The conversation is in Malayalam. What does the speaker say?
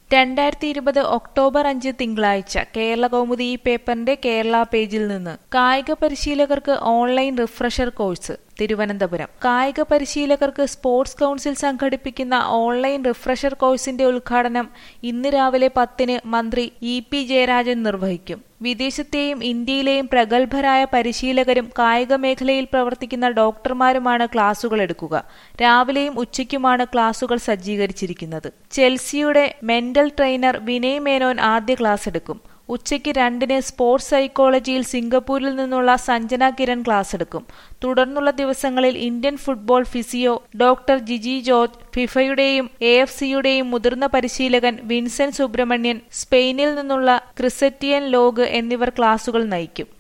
2020 ഒക്ടോബർ 5 തിങ്കളാഴ്ച കേരളകൗമുദി ഈ പേപ്പറിന്റെ കേരള പേജിൽ നിന്ന് കായിക പരിശീലകർക്ക് ഓൺലൈൻ റിഫ്രഷർ കോഴ്സ് തിരുവനന്തപുരം. കായിക പരിശീലകർക്ക് സ്പോർട്സ് കൗൺസിൽ സംഘടിപ്പിക്കുന്ന ഓൺലൈൻ റിഫ്രഷർ കോഴ്സിന്റെ ഉദ്ഘാടനം ഇന്ന് രാവിലെ 10-ന് മന്ത്രി ഇ.പി. ജയരാജൻ നിർവഹിക്കും. വിദേശത്തെയും ഇന്ത്യയിലെയും പ്രഗത്ഭരായ പരിശീലകരും കായിക മേഖലയിൽ പ്രവർത്തിക്കുന്ന ഡോക്ടർമാരുമാണ് ക്ലാസുകൾ എടുക്കുക. രാവിലെയും ഉച്ചയ്ക്കുമാണ് ക്ലാസുകൾ സജ്ജീകരിച്ചിരിക്കുന്നത്. ചെൽസിയുടെ മെന്റൽ ട്രെയിനർ വിനയ് മേനോൻ ആദ്യ ക്ലാസ് എടുക്കും. ഉച്ചയ്ക്ക് 2-ന് സ്പോർട്സ് സൈക്കോളജിയിൽ സിംഗപ്പൂരിൽ നിന്നുള്ള സഞ്ജന കിരൺ ക്ലാസ് എടുക്കും. തുടർന്നുള്ള ദിവസങ്ങളിൽ Indian football physio doctor Jiji George, ഫിഫയുടെയും AFCയുടെയും മുതിർന്ന പരിശീലകൻ വിൻസെന്റ് സുബ്രഹ്മണ്യൻ, സ്പെയിനിൽ നിന്നുള്ള ക്രിസ്റ്റ്യൻ ലോഗ് എന്നിവർ ക്ലാസുകൾ നയിക്കും.